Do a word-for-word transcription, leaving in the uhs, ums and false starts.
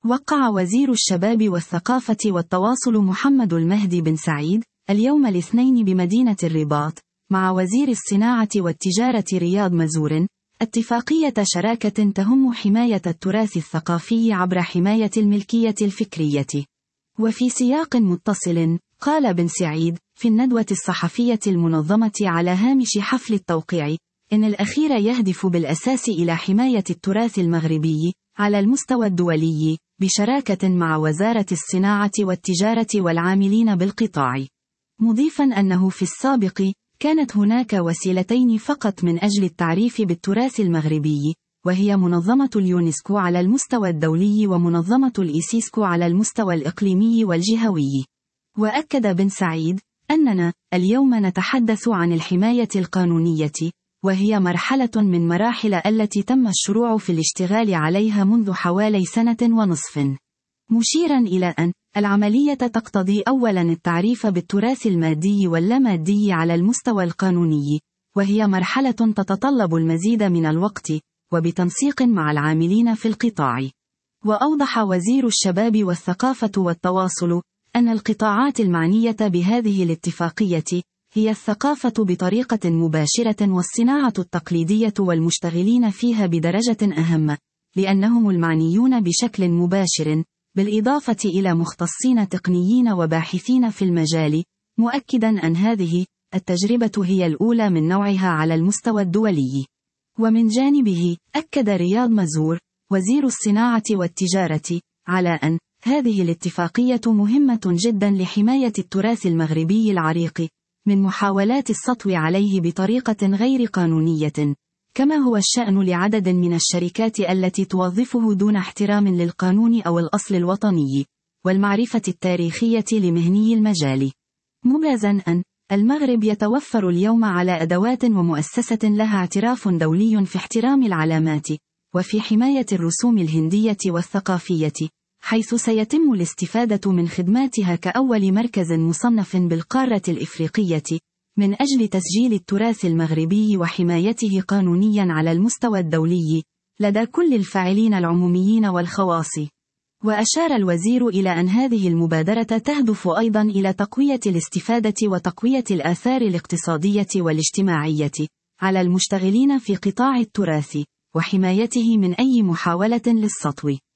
وقع وزير الشباب والثقافة والتواصل محمد المهدي بن سعيد اليوم الاثنين بمدينة الرباط مع وزير الصناعة والتجارة رياض مزور اتفاقية شراكة تهم حماية التراث الثقافي عبر حماية الملكية الفكرية. وفي سياق متصل، قال بن سعيد في الندوة الصحفية المنظمة على هامش حفل التوقيع إن الأخير يهدف بالأساس إلى حماية التراث المغربي على المستوى الدولي بشراكة مع وزارة الصناعة والتجارة والعاملين بالقطاع، مضيفا أنه في السابق كانت هناك وسيلتين فقط من أجل التعريف بالتراث المغربي، وهي منظمة اليونسكو على المستوى الدولي ومنظمة الإيسيسكو على المستوى الإقليمي والجهوي. وأكد بن سعيد أننا اليوم نتحدث عن الحماية القانونية، وهي مرحلة من مراحل التي تم الشروع في الاشتغال عليها منذ حوالي سنة ونصف، مشيرا إلى أن العملية تقتضي أولا التعريف بالتراث المادي واللامادي على المستوى القانوني، وهي مرحلة تتطلب المزيد من الوقت وبتنسيق مع العاملين في القطاع. وأوضح وزير الشباب والثقافة والتواصل أن القطاعات المعنية بهذه الاتفاقية هي الثقافة بطريقة مباشرة والصناعة التقليدية والمشتغلين فيها بدرجة أهم، لأنهم المعنيون بشكل مباشر، بالإضافة إلى مختصين تقنيين وباحثين في المجال، مؤكدا أن هذه التجربة هي الأولى من نوعها على المستوى الدولي. ومن جانبه أكد رياض مزور وزير الصناعة والتجارة على أن هذه الاتفاقية مهمة جدا لحماية التراث المغربي العريق من محاولات السطو عليه بطريقة غير قانونية، كما هو الشأن لعدد من الشركات التي توظفه دون احترام للقانون أو الأصل الوطني والمعرفة التاريخية لمهني المجال، مبرزا أن المغرب يتوفر اليوم على أدوات ومؤسسة لها اعتراف دولي في احترام العلامات وفي حماية الرسوم الهندية والثقافية، حيث سيتم الاستفادة من خدماتها كأول مركز مصنف بالقارة الإفريقية من أجل تسجيل التراث المغربي وحمايته قانونيا على المستوى الدولي لدى كل الفاعلين العموميين والخواص. وأشار الوزير إلى أن هذه المبادرة تهدف أيضا إلى تقوية الاستفادة وتقوية الآثار الاقتصادية والاجتماعية على المشتغلين في قطاع التراث وحمايته من أي محاولة للسطو.